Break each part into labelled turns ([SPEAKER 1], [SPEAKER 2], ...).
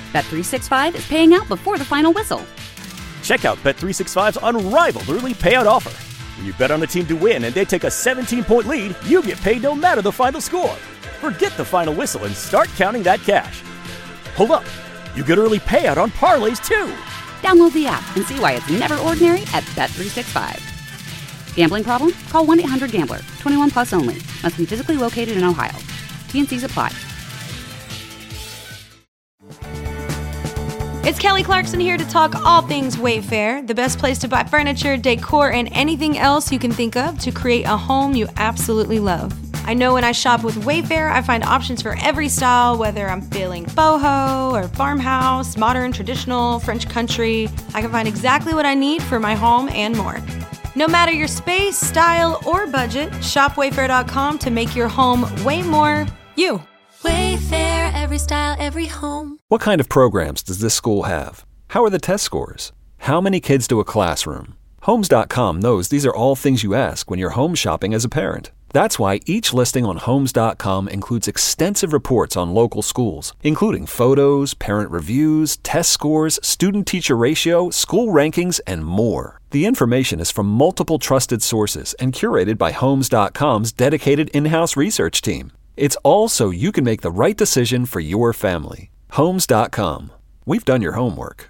[SPEAKER 1] Bet365 is paying out before the final whistle.
[SPEAKER 2] Check out Bet365's unrivaled early payout offer. When you bet on a team to win and they take a 17-point lead, you get paid no matter the final score. Forget the final whistle and start counting that cash. Hold up. You get early payout on parlays, too.
[SPEAKER 1] Download the app and see why it's never ordinary at Bet365. Gambling problem? Call 1-800-GAMBLER. 21 plus only. Must be physically located in Ohio. T&Cs apply.
[SPEAKER 3] It's Kelly Clarkson here to talk all things Wayfair, the best place to buy furniture, decor, and anything else you can think of to create a home you absolutely love. I know when I shop with Wayfair, I find options for every style, whether I'm feeling boho or farmhouse, modern, traditional, French country. I can find exactly what I need for my home and more. No matter your space, style, or budget, shop Wayfair.com to make your home way more you.
[SPEAKER 4] Wayfair, every style, every home.
[SPEAKER 5] What kind of programs does this school have? How are the test scores? How many kids to a classroom? Homes.com knows these are all things you ask when you're home shopping as a parent. That's why each listing on Homes.com includes extensive reports on local schools, including photos, parent reviews, test scores, student-teacher ratio, school rankings, and more. The information is from multiple trusted sources and curated by Homes.com's dedicated in-house research team. It's all so you can make the right decision for your family. Homes.com. We've done your homework.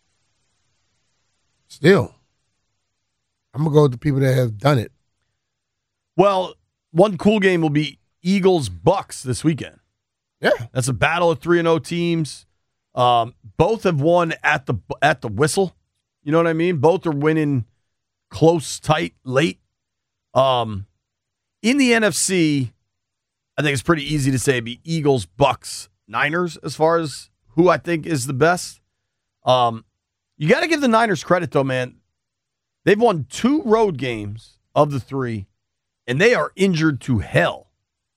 [SPEAKER 6] Still, I'm going to go with the people that have done it.
[SPEAKER 7] Well, one cool game will be Eagles-Bucks this weekend.
[SPEAKER 6] Yeah.
[SPEAKER 7] That's a battle of 3-0 teams. Both have won at the whistle. You know what I mean? Both are winning close, tight, late. In the NFC, I think it's pretty easy to say it'd be Eagles, Bucks, Niners as far as who I think is the best. You got to give the Niners credit, though, man. They've won 2 road games of the 3, and they are injured to hell.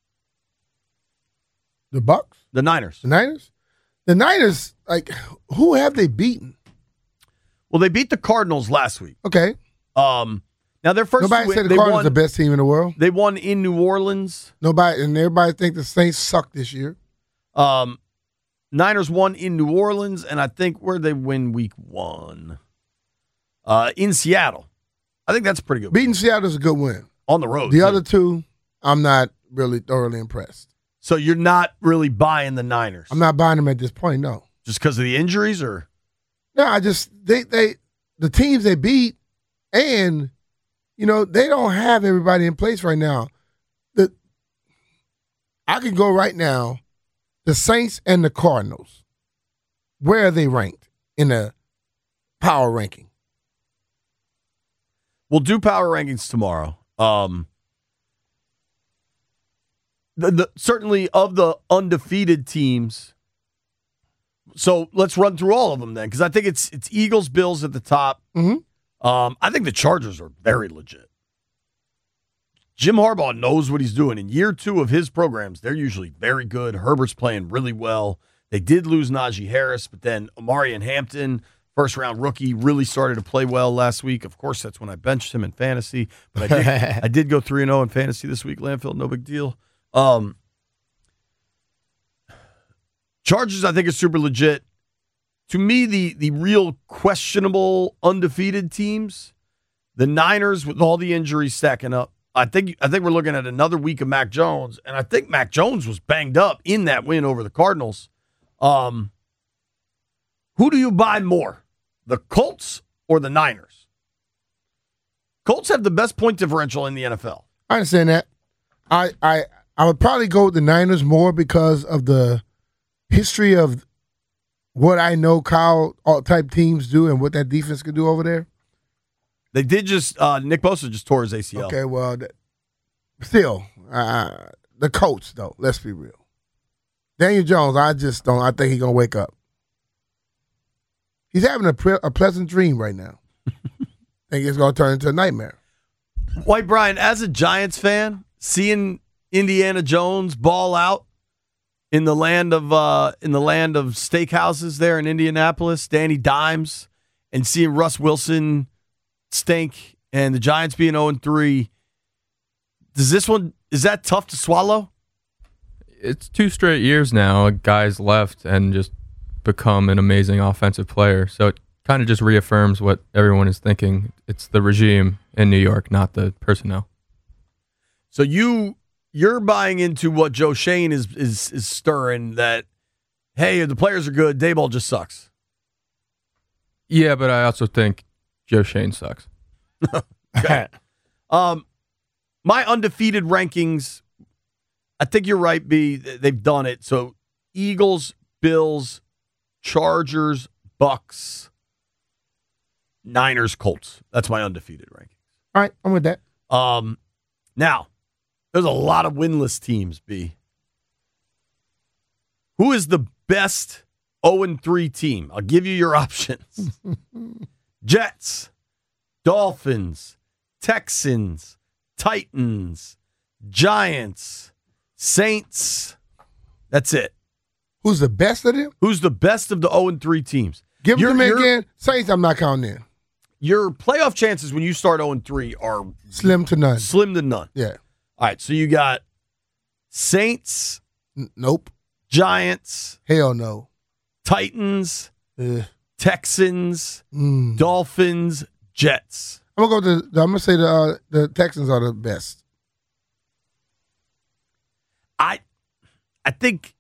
[SPEAKER 6] The Bucks?
[SPEAKER 7] The Niners.
[SPEAKER 6] The Niners? The Niners, like, who have they beaten?
[SPEAKER 7] Well, they beat the Cardinals last week.
[SPEAKER 6] Okay.
[SPEAKER 7] Now, their first
[SPEAKER 6] Nobody
[SPEAKER 7] win,
[SPEAKER 6] said the Cardinals are the best team in the world.
[SPEAKER 7] They won in New Orleans.
[SPEAKER 6] Everybody think the Saints suck this year.
[SPEAKER 7] Niners won in New Orleans, and I think where they win week 1. In Seattle. I think that's a pretty good
[SPEAKER 6] Beating Seattle is a good win.
[SPEAKER 7] On the road.
[SPEAKER 6] The other 2, I'm not really thoroughly impressed.
[SPEAKER 7] So you're not really buying the Niners?
[SPEAKER 6] I'm not buying them at this point, no.
[SPEAKER 7] Just because of the injuries, or?
[SPEAKER 6] No, I just, the teams they beat, and, you know, they don't have everybody in place right now. I can go right now, the Saints and the Cardinals, where are they ranked in the power ranking?
[SPEAKER 7] We'll do power rankings tomorrow. Certainly of the undefeated teams. So let's run through all of them then, because I think it's Eagles, Bills at the top.
[SPEAKER 6] Mm-hmm.
[SPEAKER 7] I think the Chargers are very legit. Jim Harbaugh knows what he's doing. In year 2 of his programs, they're usually very good. Herbert's playing really well. They did lose Najee Harris, but then Omarion Hampton, first-round rookie, really started to play well last week. Of course, that's when I benched him in fantasy. But I did go 3-0 in fantasy this week, Landfill. No big deal. Chargers, I think, is super legit. To me, the real questionable undefeated teams, the Niners with all the injuries stacking up. I think we're looking at another week of Mac Jones, and I think Mac Jones was banged up in that win over the Cardinals. Who do you buy more, the Colts or the Niners? Colts have the best point differential in the NFL.
[SPEAKER 6] I understand that. I would probably go with the Niners more because of the history of what I know Kyle type teams do and what that defense could do over there.
[SPEAKER 7] They did just Nick Bosa just tore his ACL.
[SPEAKER 6] Okay, well, still, the Colts, though, let's be real. Daniel Jones, I think he's going to wake up. He's having a pleasant dream right now. I think it's going to turn into a nightmare.
[SPEAKER 7] White Brian, as a Giants fan, seeing Indiana Jones ball out in the land of steakhouses there in Indianapolis, Danny Dimes, and seeing Russ Wilson stink and the Giants being 0-3, is that tough to swallow?
[SPEAKER 8] It's 2 straight years now. Guys left and just become an amazing offensive player. So it kind of just reaffirms what everyone is thinking. It's the regime in New York, not the personnel.
[SPEAKER 7] So you're buying into what Joe Schoen is stirring, that, hey, the players are good, Daboll just sucks.
[SPEAKER 8] Yeah, but I also think Joe Schoen sucks.
[SPEAKER 7] Okay. My undefeated rankings, I think you're right, B. They've done it. So Eagles, Bills, Chargers, Bucks, Niners, Colts. That's my undefeated ranking.
[SPEAKER 6] All right, I'm with that.
[SPEAKER 7] Now, there's a lot of winless teams, B. Who is the best 0-3 team? I'll give you your options. Jets, Dolphins, Texans, Titans, Giants, Saints. That's it.
[SPEAKER 6] Who's the best of them?
[SPEAKER 7] Who's the best of the 0-3 teams?
[SPEAKER 6] Give them to me again. Saints, I'm not counting in.
[SPEAKER 7] Your playoff chances when you start 0-3 are
[SPEAKER 6] slim to none.
[SPEAKER 7] Slim to none.
[SPEAKER 6] Yeah.
[SPEAKER 7] All right, so you got Saints.
[SPEAKER 6] Nope.
[SPEAKER 7] Giants.
[SPEAKER 6] Hell no.
[SPEAKER 7] Titans. Texans. Dolphins. Jets.
[SPEAKER 6] I'm gonna say the Texans are the best.
[SPEAKER 7] I think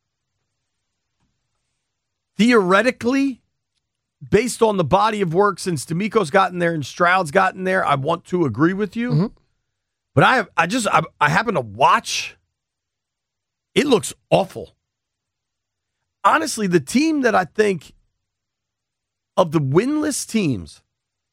[SPEAKER 7] theoretically, based on the body of work since DeMeco's gotten there and Stroud's gotten there, I want to agree with you.
[SPEAKER 6] Mm-hmm.
[SPEAKER 7] But I happen to watch. It looks awful. Honestly, the team that I think of the winless teams,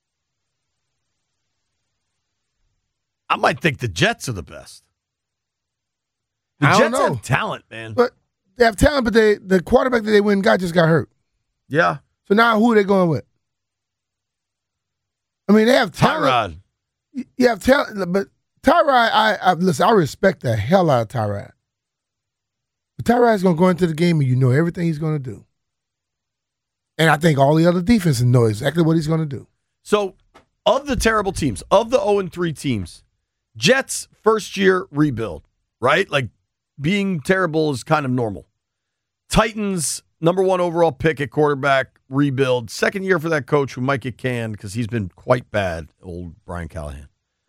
[SPEAKER 7] I might think the Jets are the best. The Jets have talent, man.
[SPEAKER 6] But they have talent, but the quarterback that they went and got just got hurt.
[SPEAKER 7] Yeah.
[SPEAKER 6] So now who are they going with? I mean, they have talent.
[SPEAKER 7] Tyrod.
[SPEAKER 6] You have talent, but Tyrod, listen, I respect the hell out of Tyrod. But Tyrod's going to go into the game and you know everything he's going to do. And I think all the other defenses know exactly what he's going to do.
[SPEAKER 7] So, of the terrible teams, of the 0-3 teams, Jets, first year rebuild, right? Like, being terrible is kind of normal. Titans, number 1 overall pick at quarterback, rebuild. Second year for that coach who might get canned because he's been quite bad, old Brian Callahan.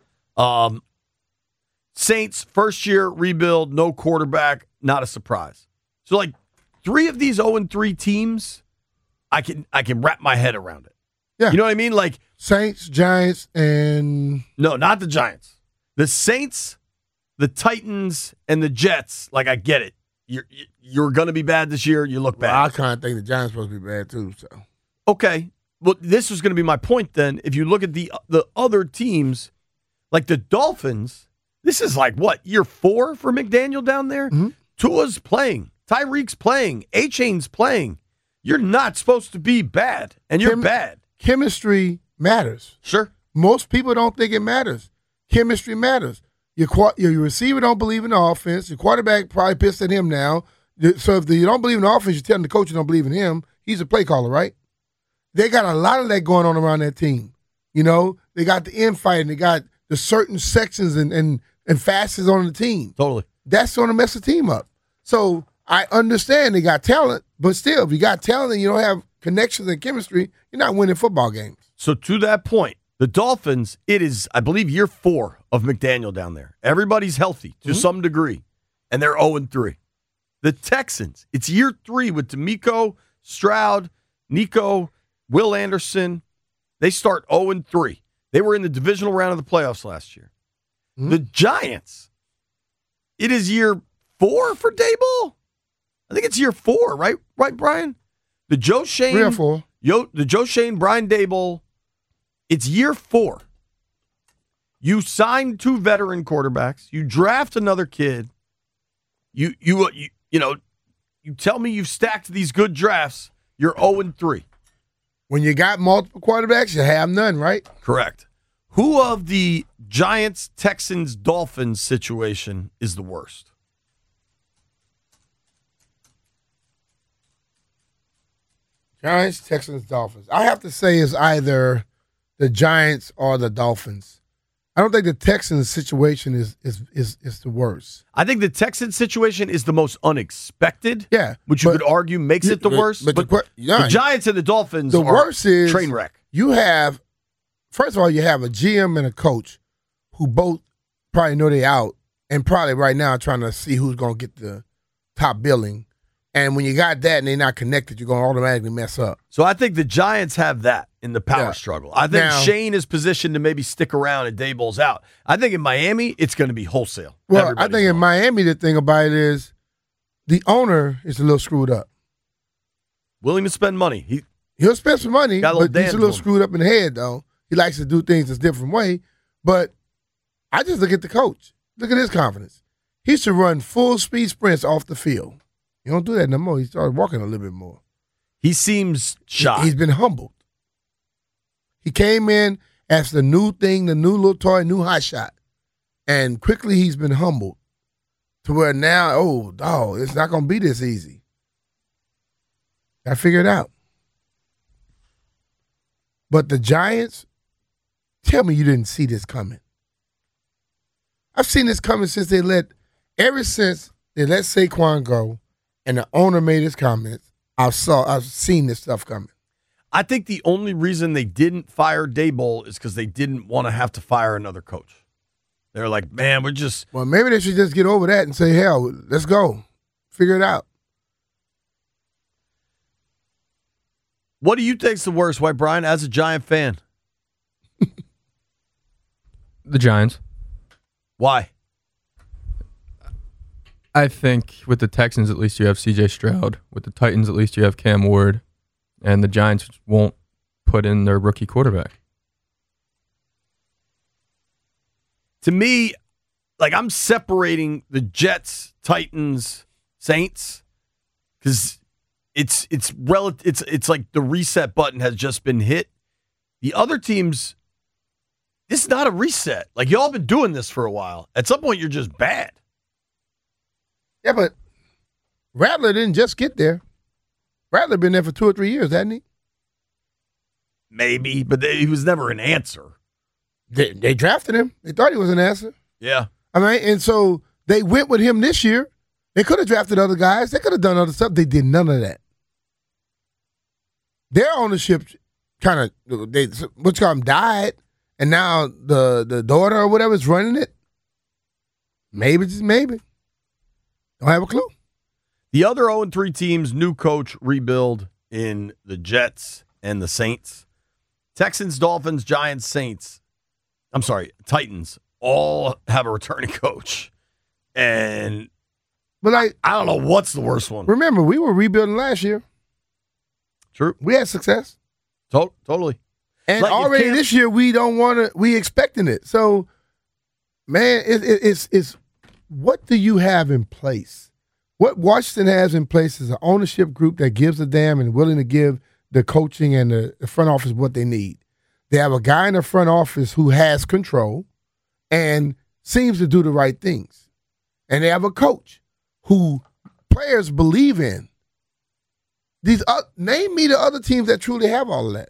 [SPEAKER 7] Saints, first year rebuild, no quarterback, not a surprise. So, like, 3 of these 0-3 teams, I can wrap my head around it.
[SPEAKER 6] Yeah.
[SPEAKER 7] You know what I mean? Like
[SPEAKER 6] Saints, Giants, and
[SPEAKER 7] no, not the Giants. The Saints, the Titans, and the Jets. Like, I get it. You're going to be bad this year. You look bad.
[SPEAKER 6] Well, I kind of think the Giants supposed to be bad too. So
[SPEAKER 7] okay, well, this was going to be my point. Then, if you look at the other teams, like the Dolphins, this is like what, year 4 for McDaniel down there.
[SPEAKER 6] Mm-hmm.
[SPEAKER 7] Tua's playing, Tyreek's playing, A-Chain's playing. You're not supposed to be bad, and you're bad.
[SPEAKER 6] Chemistry matters.
[SPEAKER 7] Sure.
[SPEAKER 6] Most people don't think it matters. Chemistry matters. Your receiver don't believe in the offense. Your quarterback probably pissed at him now. So if you don't believe in the offense, you're telling the coach you don't believe in him. He's a play caller, right? They got a lot of that going on around that team. You know, they got the infighting. They got the certain sections and facets on the team.
[SPEAKER 7] Totally.
[SPEAKER 6] That's going to mess the team up. So I understand they got talent, but still, if you got talent and you don't have connections and chemistry, you're not winning football games.
[SPEAKER 7] So to that point, the Dolphins, it is, I believe, year 4 of McDaniel down there. Everybody's healthy to some degree, and they're 0-3. The Texans, it's year 3 with DeMeco, Stroud, Nico, Will Anderson. They start 0-3. They were in the divisional round of the playoffs last year. Mm-hmm. The Giants, it is year 4 for Daboll? I think it's year 4, right? Right, Brian? The Joe Schoen.
[SPEAKER 6] 3 or 4.
[SPEAKER 7] The Joe Schoen, Brian Daboll. It's year 4. You sign 2 veteran quarterbacks. You draft another kid. You tell me you've stacked these good drafts. You're 0-3.
[SPEAKER 6] When you got multiple quarterbacks, you have none, right?
[SPEAKER 7] Correct. Who of the Giants, Texans, Dolphins situation is the worst?
[SPEAKER 6] Giants, Texans, Dolphins. I have to say it's either the Giants or the Dolphins. I don't think the Texans situation is the worst.
[SPEAKER 7] I think the Texans situation is the most unexpected.
[SPEAKER 6] Yeah,
[SPEAKER 7] which you could argue makes it the worst. But the Giants and the Dolphins
[SPEAKER 6] the
[SPEAKER 7] are
[SPEAKER 6] worst is
[SPEAKER 7] train wreck.
[SPEAKER 6] You have, first of all, you have a GM and a coach who both probably know they out and probably right now trying to see who's going to get the top billing. And when you got that and they're not connected, you're going to automatically mess up.
[SPEAKER 7] So I think the Giants have that in the power struggle. I think
[SPEAKER 6] Now,
[SPEAKER 7] Shane is positioned to maybe stick around and Daboll's out. I think in Miami, it's going to be wholesale.
[SPEAKER 6] Well,
[SPEAKER 7] Everybody's
[SPEAKER 6] I think in
[SPEAKER 7] gone.
[SPEAKER 6] Miami, the thing about it is the owner is a little screwed up.
[SPEAKER 7] Willing to spend money.
[SPEAKER 6] He'll spend some money,
[SPEAKER 7] Got a little
[SPEAKER 6] but he's a
[SPEAKER 7] dance
[SPEAKER 6] little
[SPEAKER 7] to him.
[SPEAKER 6] screwed up in the head, though. He likes to do things a different way. But I just look at the coach. Look at his confidence. He should run full speed sprints off the field. He don't do that no more. He started walking a little bit more.
[SPEAKER 7] He seems shocked.
[SPEAKER 6] He's been humbled. He came in as the new thing, the new little toy, new hot shot. And quickly he's been humbled to where now, oh, dog, it's not going to be this easy. I figured it out. But the Giants, tell me you didn't see this coming. I've seen this coming ever since they let Saquon go and the owner made his comments. I've seen this stuff coming.
[SPEAKER 7] I think the only reason they didn't fire Daboll is because they didn't want to have to fire another coach. They're like, man, we're just.
[SPEAKER 6] Well, maybe they should just get over that and say, hell, let's go. Figure it out.
[SPEAKER 7] What do you think's the worst, White Brian, as a Giant fan?
[SPEAKER 8] The Giants.
[SPEAKER 7] Why?
[SPEAKER 8] I think with the Texans, at least you have C.J. Stroud. With the Titans, at least you have Cam Ward. And the Giants won't put in their rookie quarterback.
[SPEAKER 7] To me, like I'm separating the Jets, Titans, Saints, because it's like the reset button has just been hit. The other teams, this is not a reset. Like y'all been doing this for a while. At some point, you're just bad.
[SPEAKER 6] Yeah, but Rattler didn't just get there. Rattler been there for 2 or 3 years, hasn't he?
[SPEAKER 7] Maybe, but he was never an answer.
[SPEAKER 6] They drafted him. They thought he was an answer.
[SPEAKER 7] Yeah.
[SPEAKER 6] I mean, and so they went with him this year. They could have drafted other guys. They could have done other stuff. They did none of that. Their ownership kind of, died, and now the daughter or whatever is running it. Maybe, just maybe. Don't have a clue.
[SPEAKER 7] The other 0-3 teams, new coach, rebuild in the Jets and the Saints. Texans, Dolphins, Giants, Titans all have a returning coach. And
[SPEAKER 6] but I
[SPEAKER 7] don't know what's the worst one.
[SPEAKER 6] Remember, we were rebuilding last year.
[SPEAKER 7] True.
[SPEAKER 6] We had success.
[SPEAKER 7] Totally.
[SPEAKER 6] And
[SPEAKER 7] like
[SPEAKER 6] already this year, we expecting it. So, man, it's what do you have in place? What Washington has in place is an ownership group that gives a damn and willing to give the coaching and the front office what they need. They have a guy in the front office who has control and seems to do the right things. And they have a coach who players believe in. Name me the other teams that truly have all of that.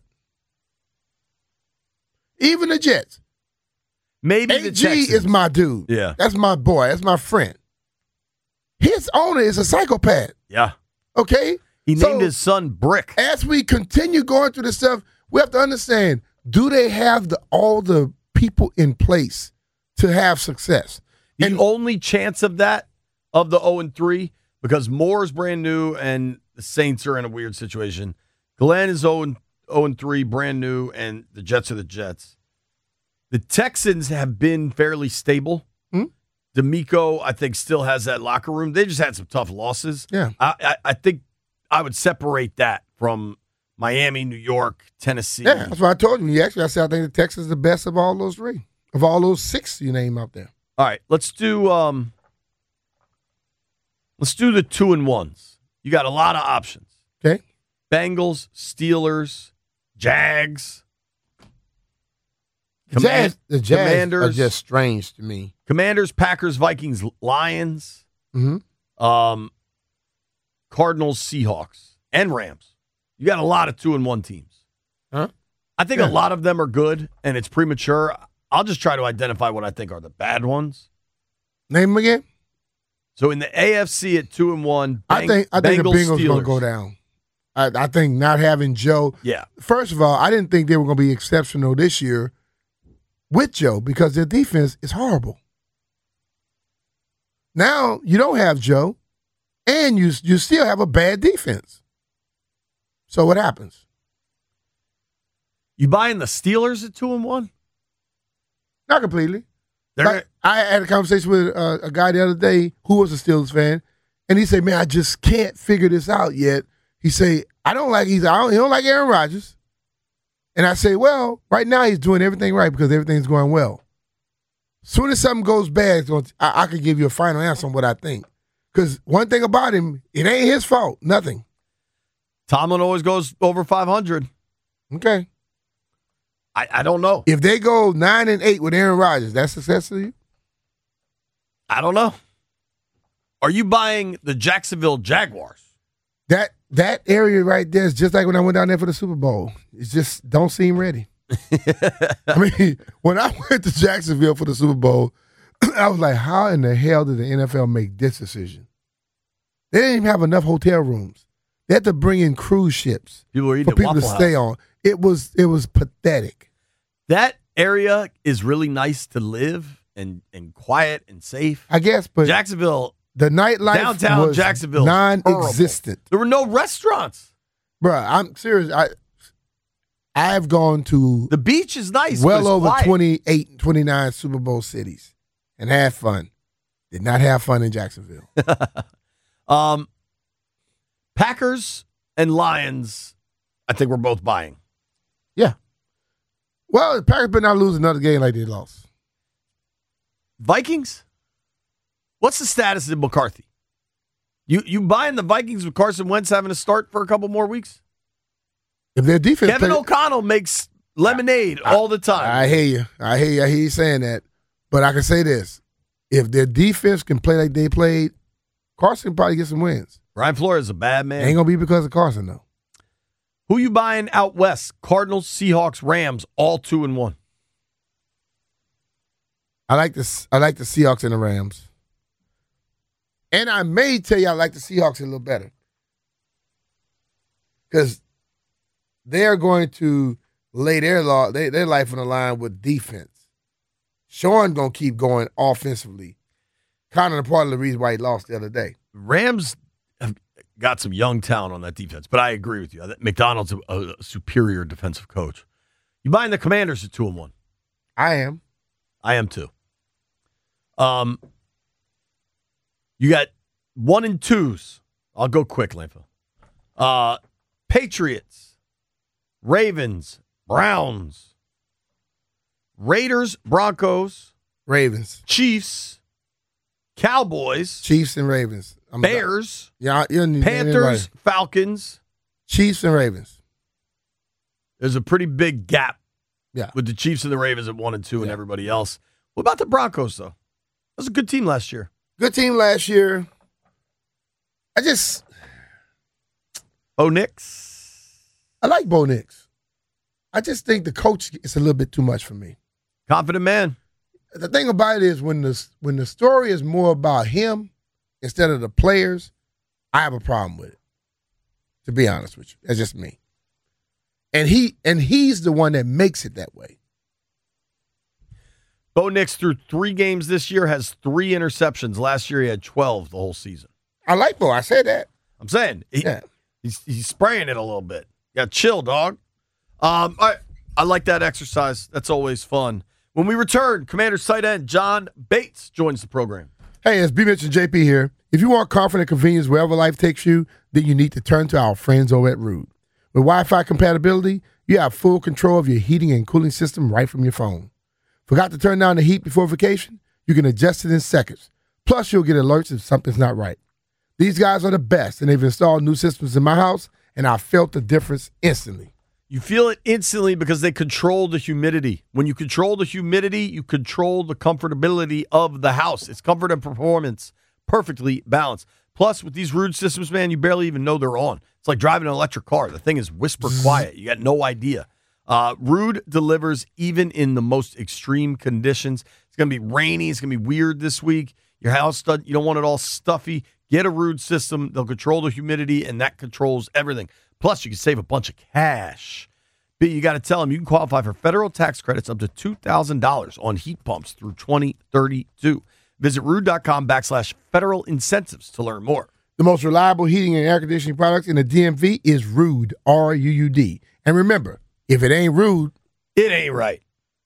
[SPEAKER 6] Even the Jets.
[SPEAKER 7] Maybe
[SPEAKER 6] AG
[SPEAKER 7] the Texans.
[SPEAKER 6] is my dude.
[SPEAKER 7] Yeah.
[SPEAKER 6] That's my boy. That's my friend. His owner is a psychopath.
[SPEAKER 7] Yeah.
[SPEAKER 6] Okay?
[SPEAKER 7] He named his son Brick.
[SPEAKER 6] As we continue going through this stuff, we have to understand, do they have all the people in place to have success?
[SPEAKER 7] The only chance of that, of the 0-3, because Moore's brand new and the Saints are in a weird situation. Glenn is 0-3, brand new, and the Jets are the Jets. The Texans have been fairly stable. D'Amico, I think, still has that locker room. They just had some tough losses.
[SPEAKER 6] Yeah.
[SPEAKER 7] I think I would separate that from Miami, New York, Tennessee.
[SPEAKER 6] Yeah, that's what I told you. I said I think the Texans is the best of all those 3. Of all those 6 you name out there.
[SPEAKER 7] All right, let's do the 2-1s. You got a lot of options.
[SPEAKER 6] Okay.
[SPEAKER 7] Bengals, Steelers, Jags.
[SPEAKER 6] The Jags
[SPEAKER 7] Commanders
[SPEAKER 6] are just strange to me.
[SPEAKER 7] Commanders, Packers, Vikings, Lions.
[SPEAKER 6] Mm-hmm.
[SPEAKER 7] Cardinals, Seahawks, and Rams. You got a lot of 2-1 teams.
[SPEAKER 6] Huh?
[SPEAKER 7] I think a lot of them are good, and it's premature. I'll just try to identify what I think are the bad ones.
[SPEAKER 6] Name them again.
[SPEAKER 7] So in the AFC at 2-1,
[SPEAKER 6] I think the Bengals going to go down. I think not having Joe.
[SPEAKER 7] Yeah.
[SPEAKER 6] First of all, I didn't think they were going to be exceptional this year with Joe because their defense is horrible. Now you don't have Joe, and you still have a bad defense. So what happens?
[SPEAKER 7] You buying the Steelers at 2-1?
[SPEAKER 6] Not completely. I had a conversation with a guy the other day who was a Steelers fan, and he said, "Man, I just can't figure this out yet." He said, he don't like Aaron Rodgers. And I say, well, right now he's doing everything right because everything's going well. As soon as something goes bad, I can give you a final answer on what I think. Because one thing about him, it ain't his fault. Nothing.
[SPEAKER 7] Tomlin always goes over 500.
[SPEAKER 6] Okay.
[SPEAKER 7] I don't know.
[SPEAKER 6] If they go 9-8 with Aaron Rodgers, that's success to you?
[SPEAKER 7] I don't know. Are you buying the Jacksonville Jaguars?
[SPEAKER 6] That area right there is just like when I went down there for the Super Bowl. It just don't seem ready. I mean, when I went to Jacksonville for the Super Bowl, I was like, how in the hell did the NFL make this decision? They didn't even have enough hotel rooms. They had to bring in cruise ships for people to stay on. It was pathetic.
[SPEAKER 7] That area is really nice to live and quiet and safe.
[SPEAKER 6] I guess, but
[SPEAKER 7] Jacksonville,
[SPEAKER 6] the nightlife
[SPEAKER 7] downtown
[SPEAKER 6] was
[SPEAKER 7] Jacksonville,
[SPEAKER 6] non-existent.
[SPEAKER 7] There were no restaurants.
[SPEAKER 6] Bruh, I'm serious. I've gone to
[SPEAKER 7] the beach is nice.
[SPEAKER 6] Well over
[SPEAKER 7] quiet.
[SPEAKER 6] 28, 29 Super Bowl cities and had fun. Did not have fun in Jacksonville.
[SPEAKER 7] Packers and Lions, I think we're both buying.
[SPEAKER 6] Yeah. Well, the Packers better not lose another game like they lost.
[SPEAKER 7] Vikings? What's the status of McCarthy? You buying the Vikings with Carson Wentz having to start for a couple more weeks?
[SPEAKER 6] If their defense
[SPEAKER 7] Kevin O'Connell makes lemonade all the time.
[SPEAKER 6] I hear you. I hear you saying that. But I can say this. If their defense can play like they played, Carson can probably get some wins.
[SPEAKER 7] Brian Flores is a bad man.
[SPEAKER 6] Ain't going to be because of Carson, though.
[SPEAKER 7] Who you buying out west? Cardinals, Seahawks, Rams, all 2-1.
[SPEAKER 6] I like the Seahawks and the Rams. And I may tell you I like the Seahawks a little better. Because they're going to lay their life on the line with defense. Sean going to keep going offensively. Kind of part of the reason why he lost the other day.
[SPEAKER 7] Rams have got some young talent on that defense, but I agree with you. McDonald's a superior defensive coach. You buying the Commanders at 2-1?
[SPEAKER 6] I am.
[SPEAKER 7] I am too. You got 1 and 2s. I'll go quick, Lampa. Patriots, Ravens, Browns, Raiders, Broncos,
[SPEAKER 6] Ravens,
[SPEAKER 7] Chiefs, Cowboys,
[SPEAKER 6] Chiefs and Ravens,
[SPEAKER 7] Bears,
[SPEAKER 6] Panthers,
[SPEAKER 7] anybody. Falcons,
[SPEAKER 6] Chiefs and Ravens.
[SPEAKER 7] There's a pretty big gap
[SPEAKER 6] with
[SPEAKER 7] the Chiefs and the Ravens at 1 and 2 and everybody else. What about the Broncos, though? That was a good team last year.
[SPEAKER 6] Good team last year.
[SPEAKER 7] Bo Nix.
[SPEAKER 6] I like Bo Nix. I just think the coach is a little bit too much for me.
[SPEAKER 7] Confident man.
[SPEAKER 6] The thing about it is when the story is more about him instead of the players, I have a problem with it. To be honest with you. That's just me. And he's the one that makes it that way.
[SPEAKER 7] Bo Nix through 3 games this year has 3 interceptions. Last year he had 12 the whole season.
[SPEAKER 6] I like Bo. I said that.
[SPEAKER 7] I'm saying he's spraying it a little bit. You got chill, dog. I like that exercise. That's always fun. When we return, Commanders tight end John Bates joins the program.
[SPEAKER 6] Hey, it's B. Mitch and JP here. If you want comfort and convenience wherever life takes you, then you need to turn to our friends over at Rude. With Wi-Fi compatibility, you have full control of your heating and cooling system right from your phone. Forgot to turn down the heat before vacation? You can adjust it in seconds. Plus, you'll get alerts if something's not right. These guys are the best, and they've installed new systems in my house, and I felt the difference instantly.
[SPEAKER 7] You feel it instantly because they control the humidity. When you control the humidity, you control the comfortability of the house. It's comfort and performance perfectly balanced. Plus, with these Rude systems, man, you barely even know they're on. It's like driving an electric car. The thing is whisper quiet. You got no idea. Ruud delivers even in the most extreme conditions. It's going to be rainy. It's going to be weird this week. Your house, you don't want it all stuffy. Get a Ruud system. They'll control the humidity, and that controls everything. Plus, you can save a bunch of cash. But you got to tell them you can qualify for federal tax credits up to $2,000 on heat pumps through 2032. Visit Ruud.com/federal incentives to learn more.
[SPEAKER 6] The most reliable heating and air conditioning products in the DMV is Ruud, R-U-U-D. And remember, if it ain't Ruud,
[SPEAKER 7] it ain't right.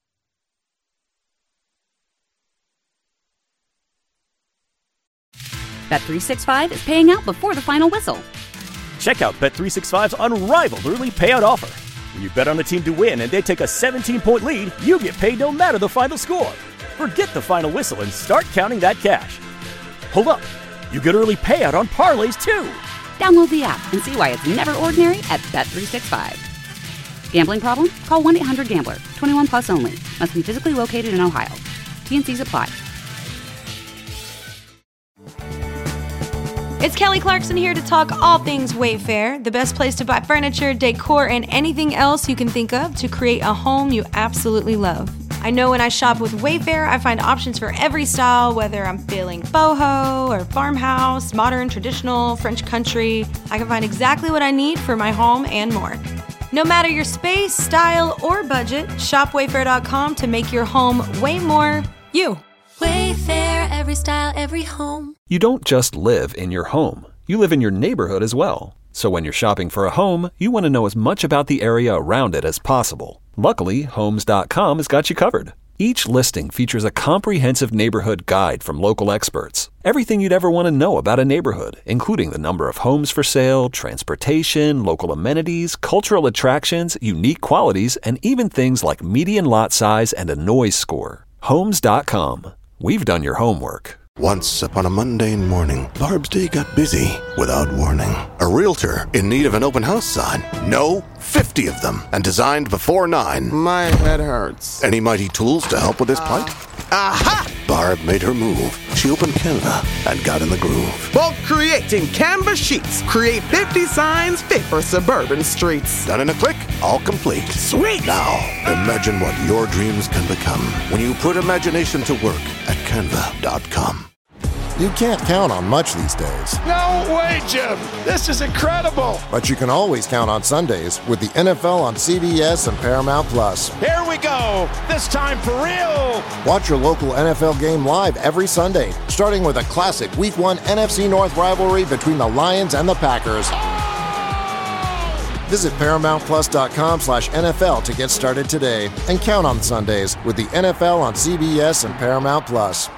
[SPEAKER 1] Bet365 is paying out before the final whistle.
[SPEAKER 2] Check out Bet365's unrivaled early payout offer. When you bet on a team to win and they take a 17-point lead, you get paid no matter the final score. Forget the final whistle and start counting that cash. Hold up. You get early payout on parlays, too.
[SPEAKER 1] Download the app and see why it's never ordinary at Bet365. Gambling problem? Call 1-800-GAMBLER. 21 plus only. Must be physically located in Ohio. T&Cs apply.
[SPEAKER 3] It's Kelly Clarkson here to talk all things Wayfair, the best place to buy furniture, decor, and anything else you can think of to create a home you absolutely love. I know when I shop with Wayfair, I find options for every style, whether I'm feeling boho or farmhouse, modern, traditional, French country. I can find exactly what I need for my home and more. No matter your space, style, or budget, shop Wayfair.com to make your home way more you.
[SPEAKER 4] Wayfair, every style, every home.
[SPEAKER 5] You don't just live in your home. You live in your neighborhood as well. So when you're shopping for a home, you want to know as much about the area around it as possible. Luckily, Homes.com has got you covered. Each listing features a comprehensive neighborhood guide from local experts. Everything you'd ever want to know about a neighborhood, including the number of homes for sale, transportation, local amenities, cultural attractions, unique qualities, and even things like median lot size and a noise score. Homes.com. We've done your homework.
[SPEAKER 9] Once upon a mundane morning, Barb's day got busy without warning. A realtor in need of an open house sign. No, 50 of them, and designed before 9.
[SPEAKER 10] My head hurts.
[SPEAKER 9] Any mighty tools to help with this plight? Aha! Barb made her move. She opened Canva and got in the groove.
[SPEAKER 10] Bulk creating Canva sheets. Create 50 signs fit for suburban streets.
[SPEAKER 9] Done in a click, all complete.
[SPEAKER 10] Sweet!
[SPEAKER 9] Now, imagine what your dreams can become when you put imagination to work at Canva.com.
[SPEAKER 11] You can't count on much these days.
[SPEAKER 12] No way, Jim! This is incredible!
[SPEAKER 11] But you can always count on Sundays with the NFL on CBS and Paramount Plus.
[SPEAKER 12] Here we go! This time for real!
[SPEAKER 11] Watch your local NFL game live every Sunday, starting with a classic Week 1 NFC North rivalry between the Lions and the Packers. Visit ParamountPlus.com/NFL to get started today and count on Sundays with the NFL on CBS and Paramount Plus.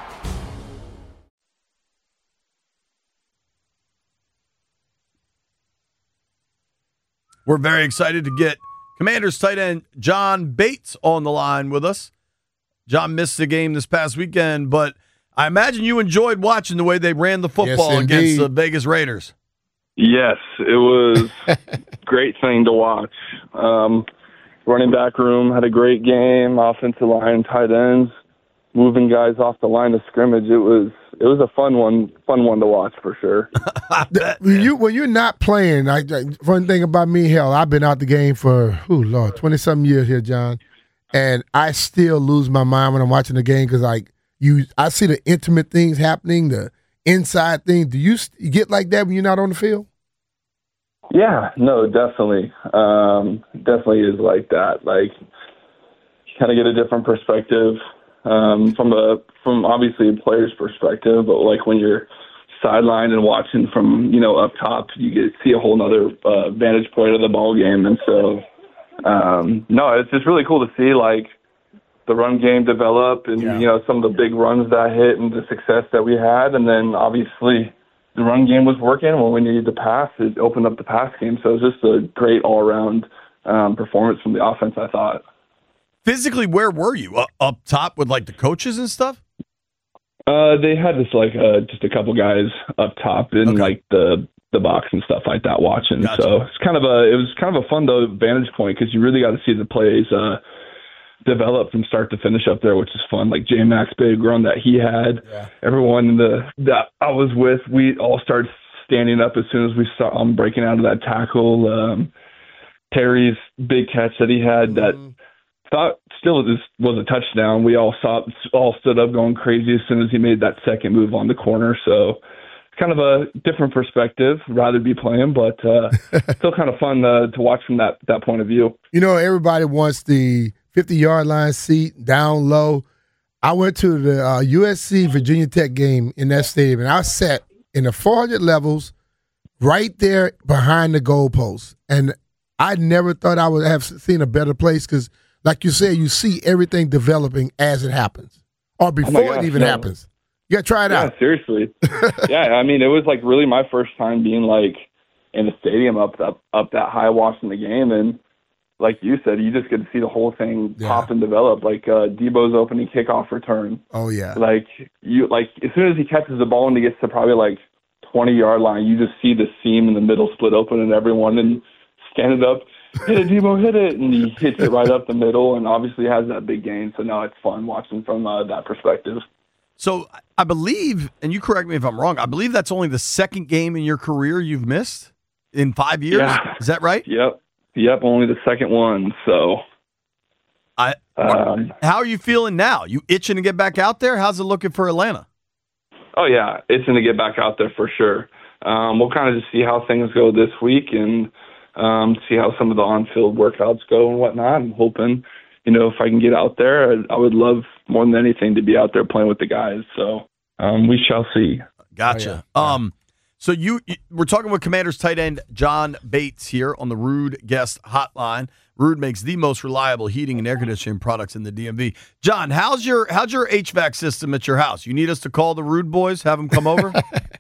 [SPEAKER 7] We're very excited to get Commanders tight end John Bates on the line with us. John missed the game this past weekend, but I imagine you enjoyed watching the way they ran the football against the Vegas Raiders.
[SPEAKER 13] Yes, it was a great thing to watch. Running back room had a great game, offensive line, tight ends, moving guys off the line of scrimmage. It was a fun one to watch for sure.
[SPEAKER 6] When you're not playing, one thing about me, hell, I've been out the game for 20-something years here, John, and I still lose my mind when I'm watching the game because I see the intimate things happening, the inside things. Do you get like that when you're not on the field?
[SPEAKER 13] Yeah, no, definitely. Definitely is like that. Like, you kind of get a different perspective. From obviously a player's perspective, but like when you're sidelined and watching from up top, you see a whole nother vantage point of the ball game, and so no, it's just really cool to see like the run game develop and some of the big runs that hit and the success that we had, and then obviously the run game was working when we needed to pass. It opened up the pass game, so it was just a great all around performance from the offense, I thought.
[SPEAKER 7] Physically, where were you? Up top with like the coaches and stuff?
[SPEAKER 13] They had just a couple guys up top in like the box and stuff like that watching. Gotcha. So it was kind of a fun vantage point because you really got to see the plays develop from start to finish up there, which is fun. Like J-Mac's big run that he had. Yeah. Everyone that I was with, we all started standing up as soon as we saw him breaking out of that tackle. Terry's big catch that he had that thought still was a touchdown. We all stood up going crazy as soon as he made that second move on the corner. So kind of a different perspective. Rather be playing, but still kind of fun to watch from that point of view.
[SPEAKER 6] You know, everybody wants the 50-yard line seat down low. I went to the USC Virginia Tech game in that stadium, and I sat in the 400 levels right there behind the goalpost. And I never thought I would have seen a better place because, like you said, you see everything developing as it happens or before it even happens. You got to try it out.
[SPEAKER 13] Yeah, seriously. Yeah, I mean, it was like really my first time being like in a stadium up that high watching the game. And like you said, you just get to see the whole thing pop and develop. Like Debo's opening kickoff return.
[SPEAKER 6] Oh, yeah.
[SPEAKER 13] Like as soon as he catches the ball and he gets to probably like 20-yard line, you just see the seam in the middle split open and everyone and scan it up. Hit it, Debo, hit it. And he hits it right up the middle and obviously has that big gain. So now it's fun watching from that perspective.
[SPEAKER 7] So I believe, and you correct me if I'm wrong, I believe that's only the second game in your career you've missed in 5 years.
[SPEAKER 13] Yeah.
[SPEAKER 7] Is that right?
[SPEAKER 13] Yep, only the second one. So,
[SPEAKER 7] how are you feeling now? You itching to get back out there? How's it looking for Atlanta?
[SPEAKER 13] Oh yeah, itching to get back out there for sure. We'll kind of just see how things go this week and see how some of the on-field workouts go and whatnot. I'm hoping, if I can get out there, I would love more than anything to be out there playing with the guys. So we shall see.
[SPEAKER 7] Gotcha. Oh, yeah. So we're talking with Commanders tight end John Bates here on the Ruud Guest Hotline. Ruud makes the most reliable heating and air conditioning products in the DMV. John, how's your HVAC system at your house? You need us to call the Ruud boys, have them come over?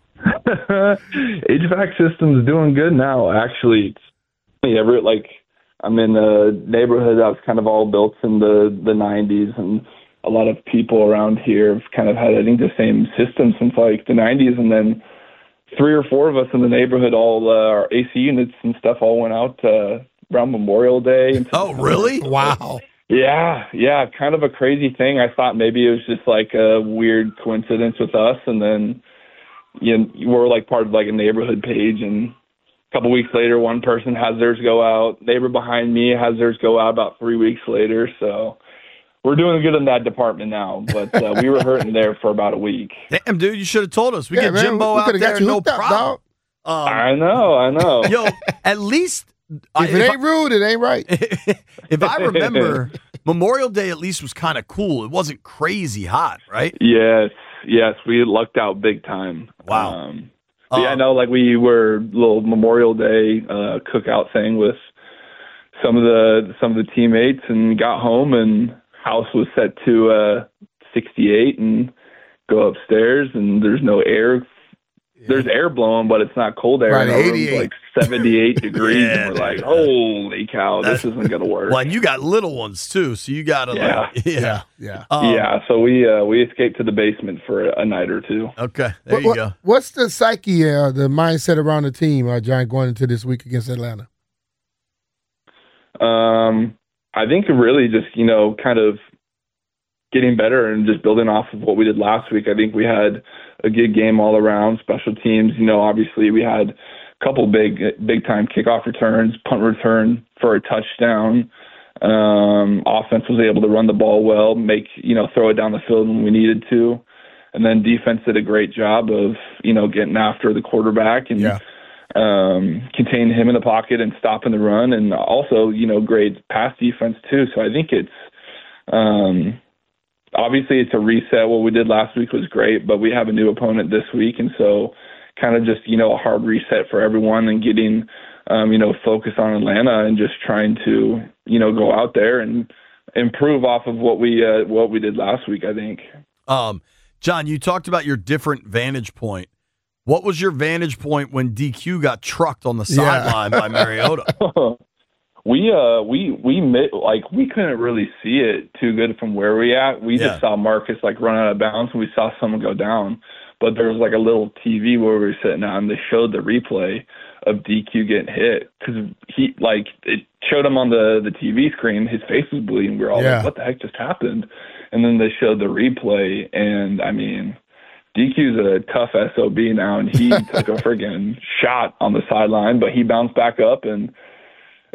[SPEAKER 13] HVAC system's doing good now, actually. I'm in a neighborhood that was kind of all built in the 90s, and a lot of people around here have kind of had, I think, the same system since like the 90s, and then 3 or 4 of us in the neighborhood, all our AC units and stuff all went out around Memorial Day.
[SPEAKER 7] Oh, really?
[SPEAKER 6] Wow.
[SPEAKER 13] Yeah, kind of a crazy thing. I thought maybe it was just like a weird coincidence with us, and then we're like part of like a neighborhood page, and a couple weeks later, one person has theirs go out. Neighbor behind me has theirs go out about 3 weeks later, so we're doing good in that department now, but we were hurting there for about a week.
[SPEAKER 7] Damn, dude, you should have told us. We get Jimbo out there, no problem.
[SPEAKER 13] I know.
[SPEAKER 7] Yo, at least
[SPEAKER 6] if it ain't Ruud, it ain't right.
[SPEAKER 7] If I remember, Memorial Day at least was kind of cool. It wasn't crazy hot, right?
[SPEAKER 13] Yes, we lucked out big time.
[SPEAKER 7] Wow.
[SPEAKER 13] I know, like we were a little Memorial Day cookout thing with some of the teammates, and got home and house was set to 68, and go upstairs and there's no air. There's air blowing, but it's not cold air.
[SPEAKER 6] Right, 88.
[SPEAKER 13] Like 78 degrees, and we're like, holy cow, this isn't going to work.
[SPEAKER 7] Well, and you got little ones too, so you got to
[SPEAKER 6] yeah.
[SPEAKER 13] So we escaped to the basement for a night or two.
[SPEAKER 7] Okay, there you go.
[SPEAKER 6] What's the psyche, the mindset around the team, John, going into this week against Atlanta?
[SPEAKER 13] I think really just, kind of getting better and just building off of what we did last week. I think we had a good game all around. Special teams, obviously we had a couple big time kickoff returns, punt return for a touchdown. Offense was able to run the ball well, throw it down the field when we needed to. And then defense did a great job of, getting after the quarterback and containing him in the pocket and stopping the run. And also, great pass defense too. So I think it's, obviously it's a reset. What we did last week was great, but we have a new opponent this week. And so kind of just, a hard reset for everyone and getting, focus on Atlanta and just trying to, go out there and improve off of what we did last week, I think.
[SPEAKER 7] John, you talked about your different vantage point. What was your vantage point when DQ got trucked on the sideline by Mariota?
[SPEAKER 13] We couldn't really see it too good from where we at. We just saw Marcus run out of bounds, and we saw someone go down. But there was a little TV where we were sitting on, and they showed the replay of DQ getting hit because it showed him on the TV screen. His face was bleeding. We were all like, "What the heck just happened?" And then they showed the replay, and I mean, DQ's a tough SOB now, and he took a friggin' shot on the sideline, but he bounced back up and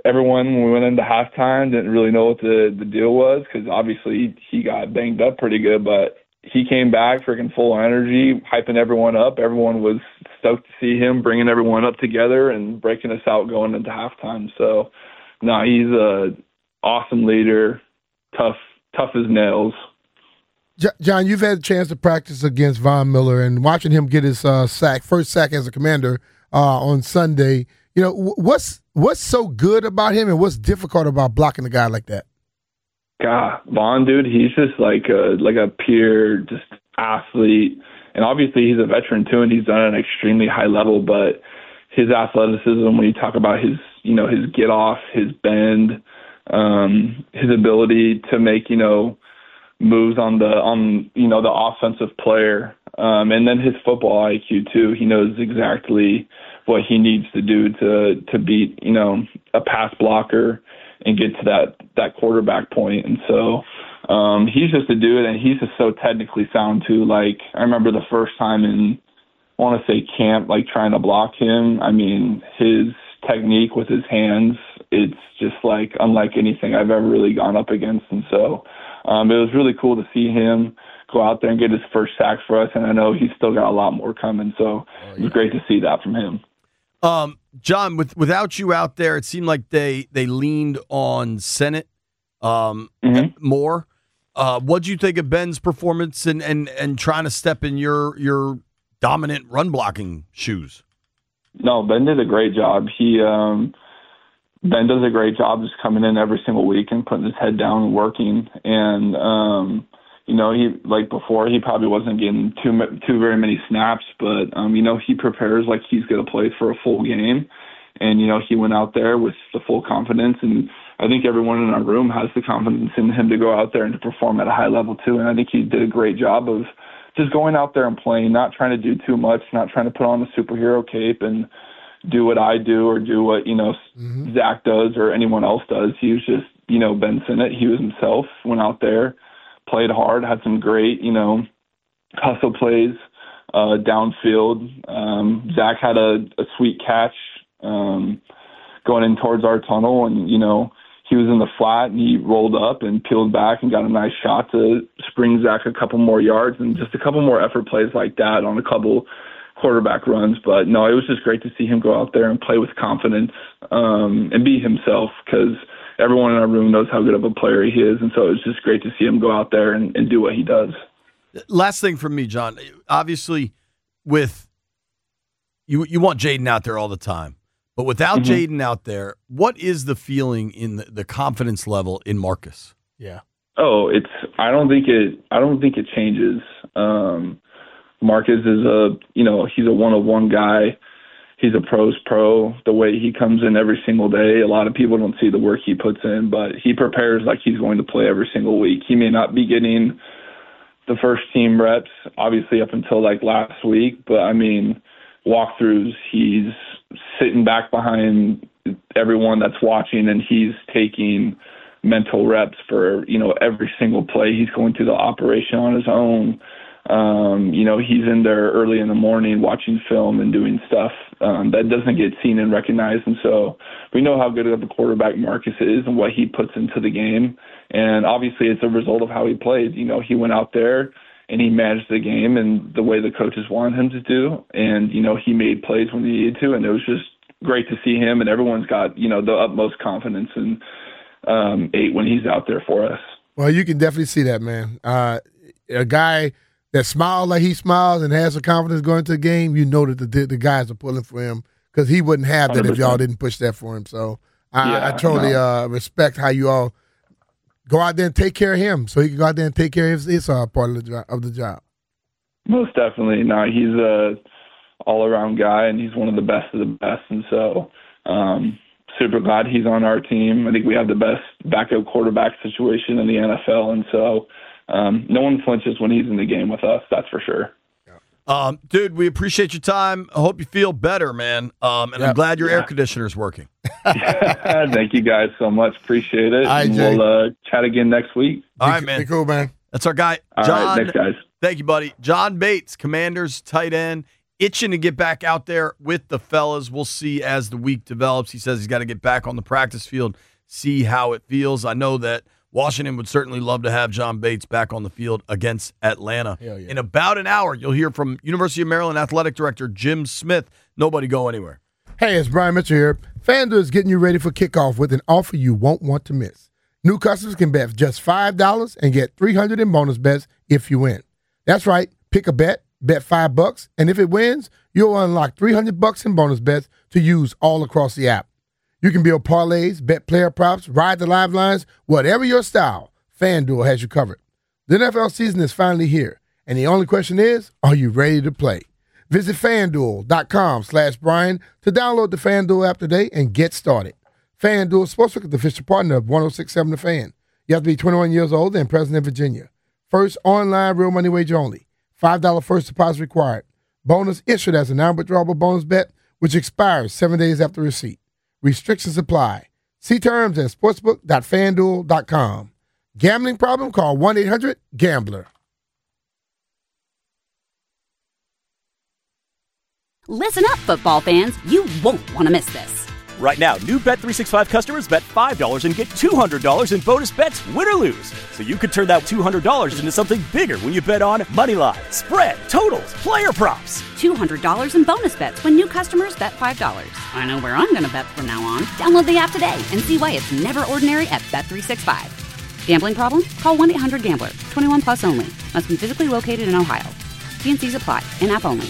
[SPEAKER 13] everyone, when we went into halftime, didn't really know what the deal was because obviously he got banged up pretty good, but he came back freaking full of energy, hyping everyone up. Everyone was stoked to see him, bringing everyone up together and breaking us out going into halftime. So, no, he's a awesome leader, tough as nails.
[SPEAKER 6] John, you've had a chance to practice against Von Miller, and watching him get his first sack as a Commander on Sunday. You know, what's so good about him, and what's difficult about blocking a guy like that?
[SPEAKER 13] God, Von, dude, he's just like a pure just athlete, and obviously he's a veteran too, and he's done it at an extremely high level. But his athleticism, when you talk about his get off, his bend, his ability to make moves on the offensive player, and then his football IQ too. He knows exactly what he needs to do to beat a pass blocker and get to that quarterback point. And so he's just a dude, and he's just so technically sound too. Like, I remember the first time in, I want to say camp, like trying to block him. I mean, his technique with his hands, it's just like unlike anything I've ever really gone up against. And so it was really cool to see him go out there and get his first sack for us. And I know he's still got a lot more coming. So it was great to see that from him.
[SPEAKER 7] John, without you out there, it seemed like they leaned on Sennett more. What'd you think of Ben's performance and trying to step in your dominant run blocking shoes?
[SPEAKER 13] No, Ben did a great job. Ben does a great job just coming in every single week and putting his head down and working. And he, like before, he probably wasn't getting too very many snaps, but he prepares like he's going to play for a full game. And he went out there with the full confidence, and I think everyone in our room has the confidence in him to go out there and to perform at a high level too. And I think he did a great job of just going out there and playing, not trying to do too much, not trying to put on the superhero cape and do what I do or do what Zach does or anyone else does. He was just Ben Sennett. He was himself. Went out there, played hard, had some great, hustle plays downfield. Zach had a sweet catch going in towards our tunnel, and, he was in the flat, and he rolled up and peeled back and got a nice shot to spring Zach a couple more yards, and just a couple more effort plays like that on a couple quarterback runs. But, no, it was just great to see him go out there and play with confidence and be himself, because everyone in our room knows how good of a player he is. And so it's just great to see him go out there and do what he does.
[SPEAKER 7] Last thing from me, John, obviously with you want Jaden out there all the time, but without Jaden out there, what is the feeling in the confidence level in Marcus?
[SPEAKER 6] Yeah.
[SPEAKER 13] Oh, I don't think it changes. Marcus is he's a one-of-one guy. He's a pro's pro. The way he comes in every single day, a lot of people don't see the work he puts in, but he prepares like he's going to play every single week. He may not be getting the first team reps, obviously, up until like last week, but I mean, walkthroughs, he's sitting back behind everyone that's watching, and he's taking mental reps for, every single play. He's going through the operation on his own. He's in there early in the morning watching film and doing stuff that doesn't get seen and recognized. And so we know how good of a quarterback Marcus is and what he puts into the game. And obviously it's a result of how he played. He went out there and he managed the game and the way the coaches wanted him to do. And, he made plays when he needed to. And it was just great to see him. And everyone's got, the utmost confidence in Eight when he's out there for us.
[SPEAKER 6] Well, you can definitely see that, man. A guy that smiles like he smiles and has the confidence going into the game, that the guys are pulling for him, because he wouldn't have that 100%. If y'all didn't push that for him. So I totally respect how you all go out there and take care of him, so he can go out there and take care of his part of the job.
[SPEAKER 13] Most definitely. No, he's a all-around guy, and he's one of the best of the best. And so super glad he's on our team. I think we have the best backup quarterback situation in the NFL, and so no one flinches when he's in the game with us, that's for sure.
[SPEAKER 7] Dude, we appreciate your time. I hope you feel better, man. I'm glad your air conditioner's working.
[SPEAKER 13] Thank you guys so much. Appreciate it.
[SPEAKER 6] All right,
[SPEAKER 13] we'll chat again next week.
[SPEAKER 7] All right, man.
[SPEAKER 6] Be cool, man.
[SPEAKER 7] That's our guy,
[SPEAKER 13] All
[SPEAKER 7] John.
[SPEAKER 13] right, thanks, guys.
[SPEAKER 7] Thank you, buddy. John Bates, Commanders tight end, itching to get back out there with the fellas. We'll see as the week develops. He says he's got to get back on the practice field, see how it feels. I know that Washington would certainly love to have John Bates back on the field against Atlanta.
[SPEAKER 6] Hell yeah.
[SPEAKER 7] In about an hour, you'll hear from University of Maryland Athletic Director Jim Smith. Nobody go anywhere.
[SPEAKER 6] Hey, it's Brian Mitchell here. FanDuel is getting you ready for kickoff with an offer you won't want to miss. New customers can bet just $5 and get $300 in bonus bets if you win. That's right. Pick a bet $5, and if it wins, you'll unlock $300 in bonus bets to use all across the app. You can build parlays, bet player props, ride the live lines, whatever your style, FanDuel has you covered. The NFL season is finally here, and the only question is, are you ready to play? Visit FanDuel.com/Brian to download the FanDuel app today and get started. FanDuel Sportsbook is the official partner of 106.7 The Fan. You have to be 21 years old and present in Virginia. First online real money wager only. $5 first deposit required. Bonus issued as a non-withdrawable bonus bet, which expires 7 days after receipt. Restrictions apply. See terms at sportsbook.fanduel.com. Gambling problem? Call 1-800-GAMBLER.
[SPEAKER 1] Listen up, football fans. You won't want to miss this.
[SPEAKER 2] Right now, new Bet365 customers bet $5 and get $200 in bonus bets, win or lose. So you could turn that $200 into something bigger when you bet on money line, spread, totals, player props.
[SPEAKER 1] $200 in bonus bets when new customers bet $5. I know where I'm going to bet from now on. Download the app today and see why it's never ordinary at Bet365. Gambling problem? Call 1-800-GAMBLER. 21 plus only. Must be physically located in Ohio. T&Cs apply. In-app only.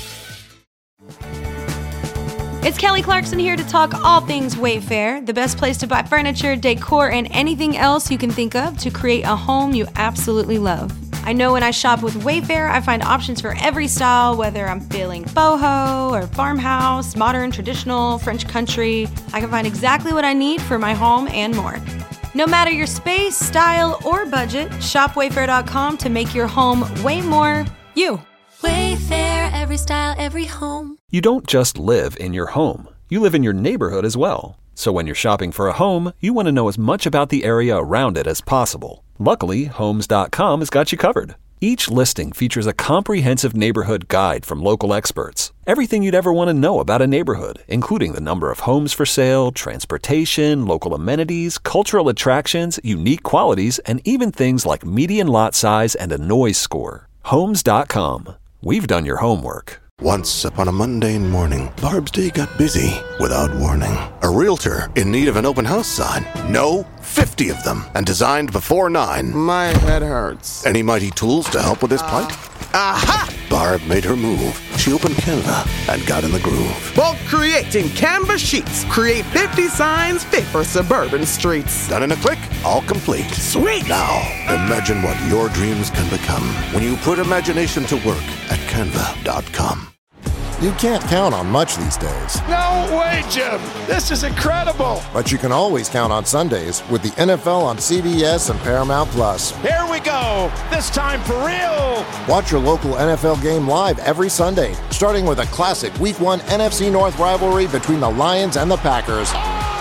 [SPEAKER 3] It's Kelly Clarkson here to talk all things Wayfair, the best place to buy furniture, decor, and anything else you can think of to create a home you absolutely love. I know when I shop with Wayfair, I find options for every style, whether I'm feeling boho or farmhouse, modern, traditional, French country. I can find exactly what I need for my home and more. No matter your space, style, or budget, shop Wayfair.com to make your home way more you.
[SPEAKER 4] Wayfair, every style, every home.
[SPEAKER 5] You don't just live in your home. You live in your neighborhood as well. So when you're shopping for a home, you want to know as much about the area around it as possible. Luckily, Homes.com has got you covered. Each listing features a comprehensive neighborhood guide from local experts. Everything you'd ever want to know about a neighborhood, including the number of homes for sale, transportation, local amenities, cultural attractions, unique qualities, and even things like median lot size and a noise score. Homes.com. We've done your homework.
[SPEAKER 9] Once upon a mundane morning, Barb's day got busy without warning. A realtor in need of an open house sign. No, 50 of them, and designed before 9.
[SPEAKER 10] My head hurts.
[SPEAKER 9] Any mighty tools to help with his plight?
[SPEAKER 10] Aha!
[SPEAKER 9] Barb made her move. She opened Canva and got in the groove.
[SPEAKER 10] Bulk creating Canva sheets. Create 50 signs fit for suburban streets.
[SPEAKER 9] Done in a click, all complete.
[SPEAKER 10] Sweet!
[SPEAKER 9] Now, imagine what your dreams can become when you put imagination to work at Canva.com.
[SPEAKER 11] You can't count on much these days.
[SPEAKER 12] No way, Jim. This is incredible.
[SPEAKER 11] But you can always count on Sundays with the NFL on CBS and Paramount Plus.
[SPEAKER 12] Here we go. This time for real.
[SPEAKER 11] Watch your local NFL game live every Sunday, starting with a classic Week 1 NFC North rivalry between the Lions and the Packers.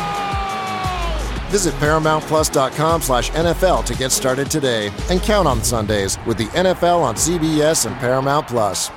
[SPEAKER 11] Visit ParamountPlus.com/NFL to get started today and count on Sundays with the NFL on CBS and Paramount Plus.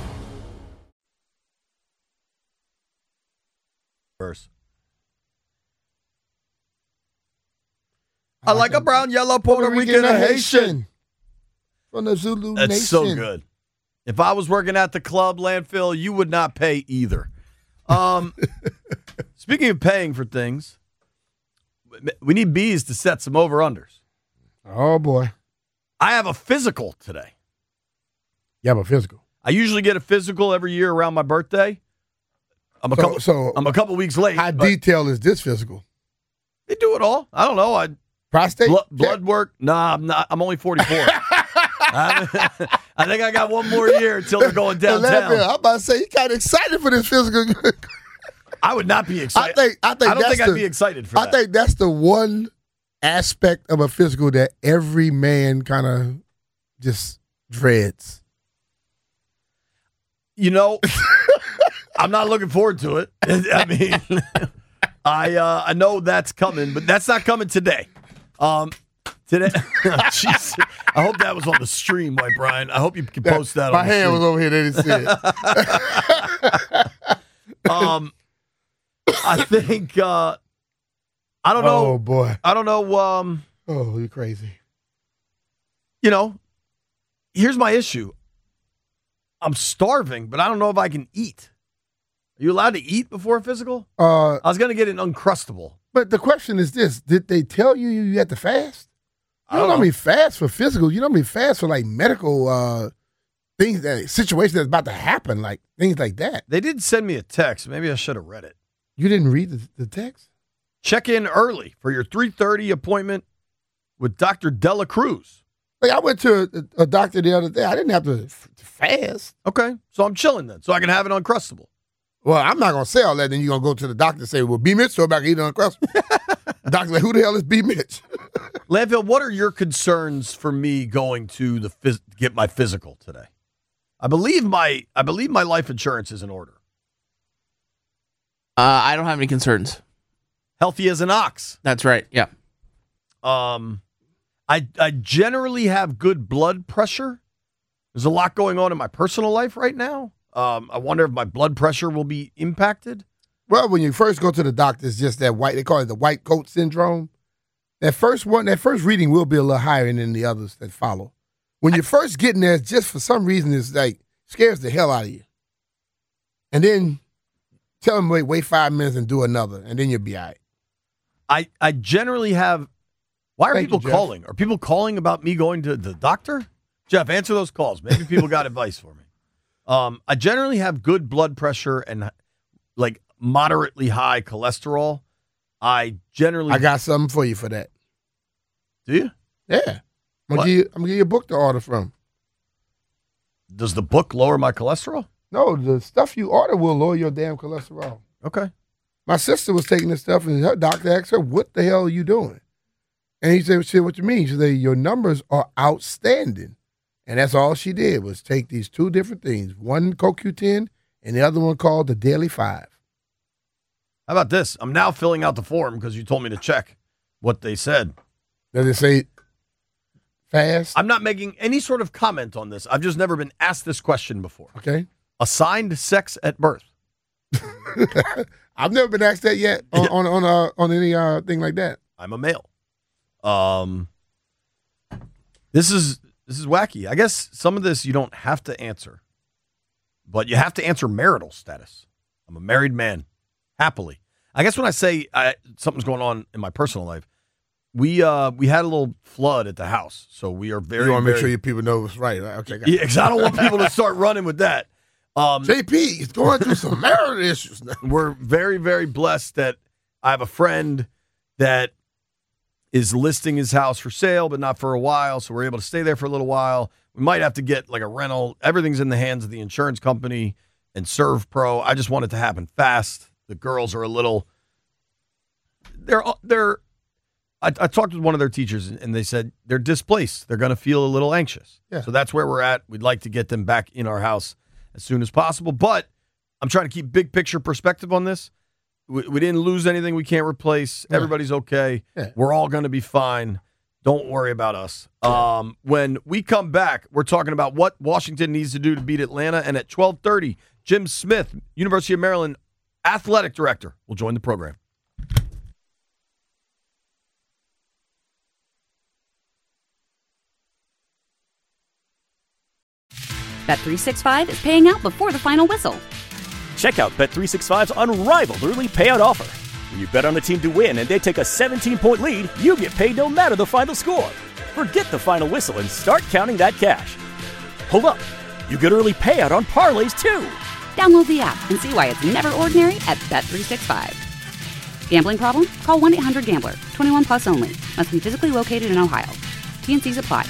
[SPEAKER 7] I like a brown, yellow, Puerto Rican, and a Haitian.
[SPEAKER 6] From the Zulu
[SPEAKER 7] That's
[SPEAKER 6] Nation.
[SPEAKER 7] so good. If I was working at the club landfill, you would not pay either. Speaking of paying for things, we need bees to set some over-unders.
[SPEAKER 6] Oh, boy.
[SPEAKER 7] I have a physical today.
[SPEAKER 6] You have a physical?
[SPEAKER 7] I usually get a physical every year around my birthday. I'm a couple weeks late.
[SPEAKER 6] How detailed is this physical?
[SPEAKER 7] They do it all. I don't know.
[SPEAKER 6] Prostate?
[SPEAKER 7] Blood work? Nah, I'm not. I'm only 44. I think I got one more year until they're going downtown.
[SPEAKER 6] I'm about to say, you kind of excited for this physical.
[SPEAKER 7] I would not be excited.
[SPEAKER 6] I don't think
[SPEAKER 7] I'd be excited for that.
[SPEAKER 6] I think that's the one aspect of a physical that every man kind of just dreads.
[SPEAKER 7] You know, I'm not looking forward to it. I mean, I know that's coming, but that's not coming today. Today, jeez, I hope that was on the stream, White Brian. I hope you can post that.
[SPEAKER 6] My
[SPEAKER 7] on the
[SPEAKER 6] hand
[SPEAKER 7] stream.
[SPEAKER 6] was over here. They didn't see it.
[SPEAKER 7] I think I don't know.
[SPEAKER 6] Oh boy,
[SPEAKER 7] I don't know.
[SPEAKER 6] Oh, you're crazy.
[SPEAKER 7] Here's my issue. I'm starving, but I don't know if I can eat. Are you allowed to eat before a physical? I was going to get an Uncrustable.
[SPEAKER 6] But the question is this: did they tell you had to fast? You don't normally fast for physical. You normally fast for like medical things, situations that's about to happen, like things like that.
[SPEAKER 7] They did send me a text. Maybe I should have read it.
[SPEAKER 6] You didn't read the text?
[SPEAKER 7] Check in early for your 3:30 appointment with Dr. Dela Cruz.
[SPEAKER 6] Like I went to a doctor the other day. I didn't have to fast.
[SPEAKER 7] Okay, so I'm chilling then, so I can have an Uncrustable.
[SPEAKER 6] Well, I'm not going to say all that. Then you're going to go to the doctor and say, well, B. Mitch, so I can eat an Uncrustable. The doctor's like, who the hell is B. Mitch?
[SPEAKER 7] Landfill, what are your concerns for me going to get my physical today? I believe my life insurance is in order.
[SPEAKER 14] I don't have any concerns.
[SPEAKER 7] Healthy as an ox.
[SPEAKER 14] That's right. Yeah.
[SPEAKER 7] I generally have good blood pressure. There's a lot going on in my personal life right now. I wonder if my blood pressure will be impacted.
[SPEAKER 6] Well, when you first go to the doctor, it's just that they call it the white coat syndrome. That first reading will be a little higher than the others that follow. When you're first getting there, just for some reason, it's like scares the hell out of you. And then tell them, wait 5 minutes and do another, and then you'll be all right.
[SPEAKER 7] I generally have. Why are people calling? Are people calling about me going to the doctor? Jeff, answer those calls. Maybe people got advice for me. I generally have good blood pressure and like moderately high cholesterol. I
[SPEAKER 6] got something for you for that.
[SPEAKER 7] Do you?
[SPEAKER 6] Yeah. I'm gonna give you a book to order from.
[SPEAKER 7] Does the book lower my cholesterol?
[SPEAKER 6] No, the stuff you order will lower your damn cholesterol.
[SPEAKER 7] Okay.
[SPEAKER 6] My sister was taking this stuff, and her doctor asked her, what the hell are you doing? And he said, shit, what you mean? She said, your numbers are outstanding. And that's all she did was take these two different things, one CoQ10 and the other one called the Daily 5.
[SPEAKER 7] How about this? I'm now filling out the form because you told me to check what they said.
[SPEAKER 6] Does it say fast?
[SPEAKER 7] I'm not making any sort of comment on this. I've just never been asked this question before.
[SPEAKER 6] Okay.
[SPEAKER 7] Assigned sex at birth.
[SPEAKER 6] I've never been asked that yet on any thing like that.
[SPEAKER 7] I'm a male. This is wacky. I guess some of this you don't have to answer, but you have to answer marital status. I'm a married man, happily. I guess when I say something's going on in my personal life, we had a little flood at the house, so we are very.
[SPEAKER 6] You want to make sure your people know what's right. Okay.
[SPEAKER 7] Yeah, because I don't want people to start running with that.
[SPEAKER 6] JP is going through some marital issues now.
[SPEAKER 7] We're very, very blessed that I have a friend that is listing his house for sale, but not for a while, so we're able to stay there for a little while. We might have to get like a rental. Everything's in the hands of the insurance company and ServPro. I just want it to happen fast. The girls are a little. I talked with one of their teachers, and they said they're displaced. They're going to feel a little anxious.
[SPEAKER 6] Yeah.
[SPEAKER 7] So that's where we're at. We'd like to get them back in our house as soon as possible. But I'm trying to keep big picture perspective on this. We didn't lose anything we can't replace. Yeah. Everybody's okay. Yeah. We're all going to be fine. Don't worry about us. When we come back, we're talking about what Washington needs to do to beat Atlanta. And at 12:30, Jim Smith, University of Maryland athletic director, will join the program.
[SPEAKER 1] Bet365 is paying out before the final whistle.
[SPEAKER 2] Check out Bet365's unrivaled early payout offer. When you bet on a team to win and they take a 17-point lead, you get paid no matter the final score. Forget the final whistle and start counting that cash. Hold up. You get early payout on parlays, too.
[SPEAKER 1] Download the app and see why it's never ordinary at Bet365. Gambling problem? Call 1-800-GAMBLER. 21 plus only. Must be physically located in Ohio. T&Cs apply.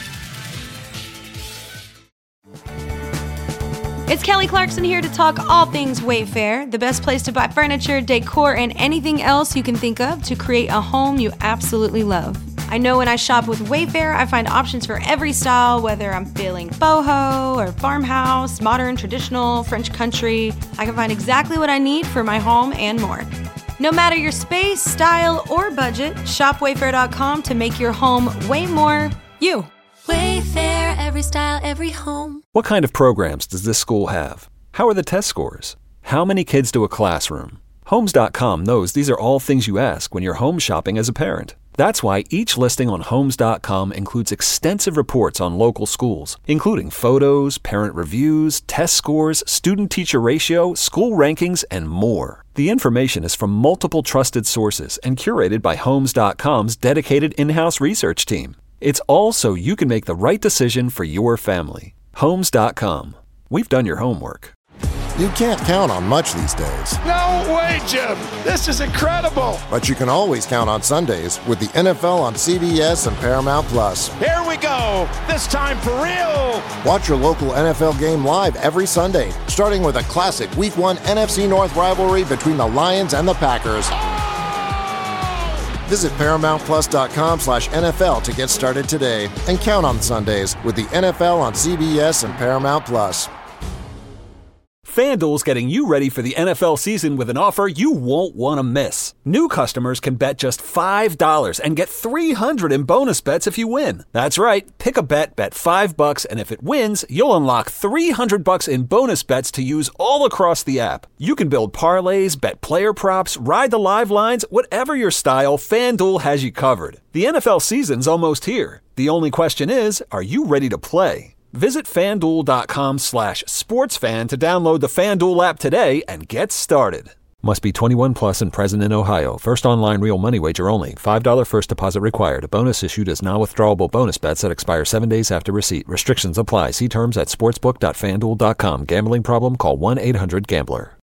[SPEAKER 3] It's Kelly Clarkson here to talk all things Wayfair, the best place to buy furniture, decor, and anything else you can think of to create a home you absolutely love. I know when I shop with Wayfair, I find options for every style, whether I'm feeling boho or farmhouse, modern, traditional, French country. I can find exactly what I need for my home and more. No matter your space, style, or budget, shop Wayfair.com to make your home way more you.
[SPEAKER 4] Wayfair, every style, every home.
[SPEAKER 5] What kind of programs does this school have? How are the test scores? How many kids do a classroom? Homes.com knows these are all things you ask when you're home shopping as a parent. That's why each listing on Homes.com includes extensive reports on local schools, including photos, parent reviews, test scores, student-teacher ratio, school rankings, and more. The information is from multiple trusted sources and curated by Homes.com's dedicated in-house research team. It's all so you can make the right decision for your family. Homes.com. We've done your homework.
[SPEAKER 11] You can't count on much these days.
[SPEAKER 12] No way, Jim. This is incredible.
[SPEAKER 11] But you can always count on Sundays with the NFL on CBS and Paramount Plus.
[SPEAKER 12] Here we go. This time for real.
[SPEAKER 11] Watch your local NFL game live every Sunday, starting with a classic Week 1 NFC North rivalry between the Lions and the Packers. Visit ParamountPlus.com/NFL to get started today and count on Sundays with the NFL on CBS and Paramount Plus.
[SPEAKER 5] FanDuel's getting you ready for the NFL season with an offer you won't want to miss. New customers can bet just $5 and get $300 in bonus bets if you win. That's right. Pick a bet $5, and if it wins, you'll unlock $300 in bonus bets to use all across the app. You can build parlays, bet player props, ride the live lines, whatever your style, FanDuel has you covered. The NFL season's almost here. The only question is, are you ready to play? Visit FanDuel.com/sportsfan to download the FanDuel app today and get started. Must be 21 plus and present in Ohio. First online real money wager only. $5 first deposit required. A bonus issued as non-withdrawable bonus bets that expire 7 days after receipt. Restrictions apply. See terms at sportsbook.fanduel.com. Gambling problem? Call 1-800-GAMBLER.